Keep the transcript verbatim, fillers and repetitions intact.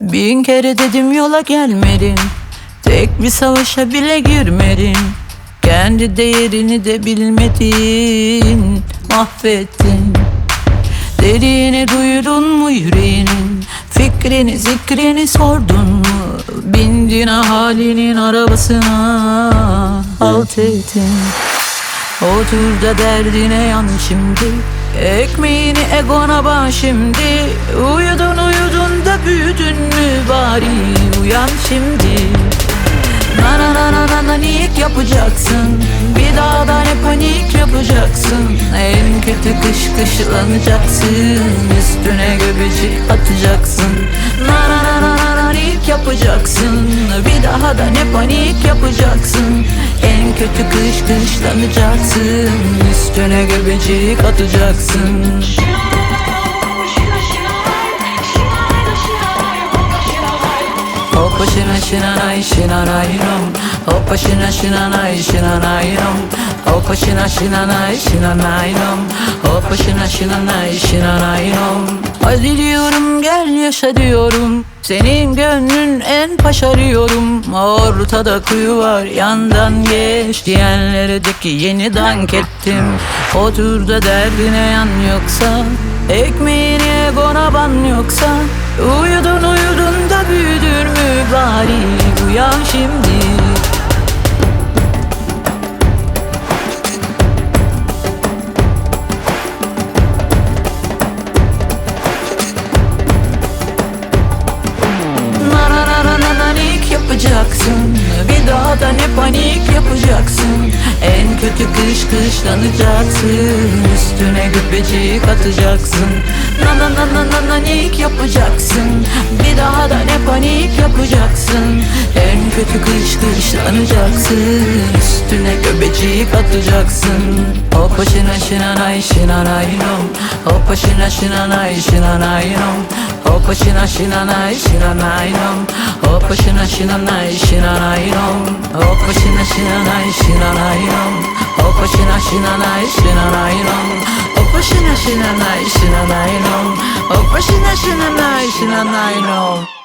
Bin kere dedim yola gelmedin, tek bir savaşa bile girmedin. Kendi değerini de bilmedin, mahvettin. Dediğini duydun mu yüreğinin, fikrini zikrini sordun mu? Bindin ahalinin arabasına, halt ettin. Otur da derdine yan şimdi, ekmeğini egona bağ şimdi. Uyudun uyudun da büyüdün mü, bari uyan şimdi. Na na na na na nanik yapacaksın, bir daha da ne panik yapacaksın. En kötü kış kışlanacaksın, üstüne göbecik atacaksın. Na na na na na nanik yapacaksın, bir daha da ne panik yapacaksın. En kötü kış kışlanacaksın, üstüne göbecik atacaksın. Hoppa şina şinanay şinanaynom, hoppa şina şinanay şinanaynom, hoppa şina şinanay şinanaynom, hoppa şina şinanay şinanaynom. Hadi diyorum gel yaşa diyorum, senin gönlün en paşa diyorum. Ortada kuyu var yandan geç diyenlere de ki yeni dank ettim. Otur da derdine yan yoksa, ekmeğini egona ban yoksa. Uyudun uyudun da büyüdün mü, bari uyan şimdi. Na na na na na nanik yapacaksın, bir daha da ne panik yapacaksın. En kötü kış kışlanacaksın, üstüne göbecik atacaksın. Na na na na na nanik yapacaksın, bir daha da ne panik yapacaksın. En kötü kış kışlanacaksın, üstüne göbecik atacaksın. Hoppa şina şinanay şinanaynom, hoppa şina şinanay şinanaynom, hoppa şina şinanay şinanaynom, hoppa şina şinanay şinanaynom, hoppa şina şinanay şinanaynom, hoppa şina şinanay şinanaynom, hoppa şina şinanay şinanaynom, hoppa şina şinanay şinanaynom.